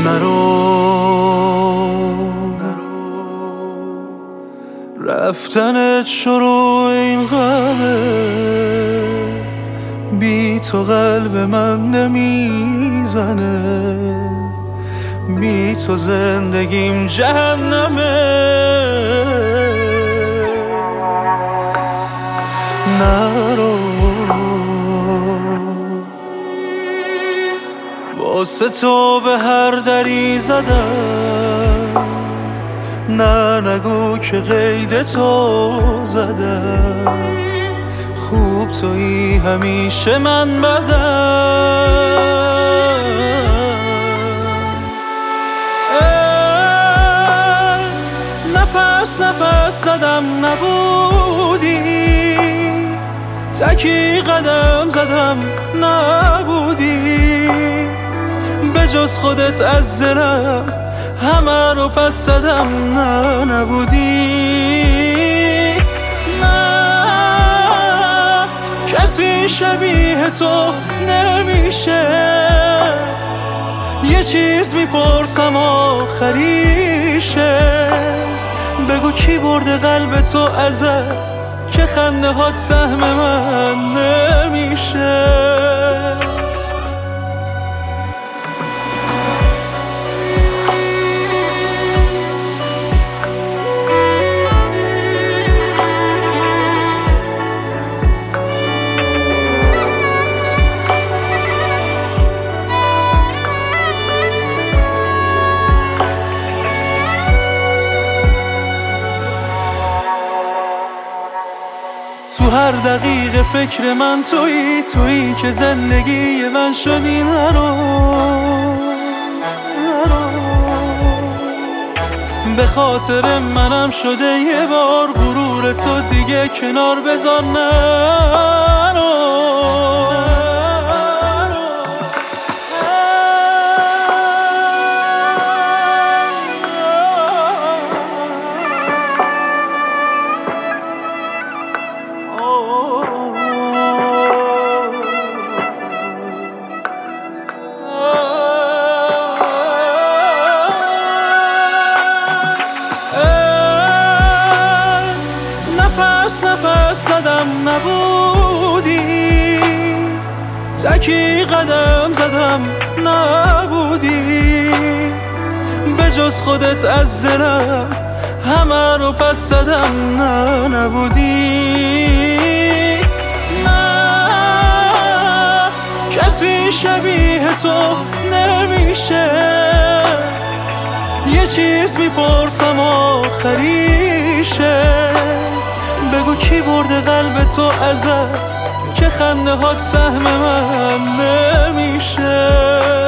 نرو رفتنت شروع این غمه، بی تو قلب من نمیزنه، بی تو زندگیم جهنمه. نرو واسه تو به هر دری زدم، نه نگو که قید تو زدم، خوب تویی همیشه من بدم. نفس نفس زدم نبودی، تکی قدم زدم نبودی، به جز خودت از دلم همه رو پس زدم، نه نبودی. نه کسی شبیه تو نمیشه، یه چیز میپرسم آخریشه، بگو کی برده قلب تو ازت که خنده هات سهم من نمیشه. تو هر دقیقه فکر من تویی که زندگی من شدی. نرو به خاطر منم شده یه بار غرور تو دیگه کنار بذار. نرو نفس زدم نبودی، تکی قدم زدم نبودی، به جز خودت از دلم همه رو پس زدم، نه نبودی. نه کسی شبیه تو نمیشه، یه چیز میپرسم آخریشه، بگو کی برده قلب تو ازت که خنده هات سهم من نمیشه.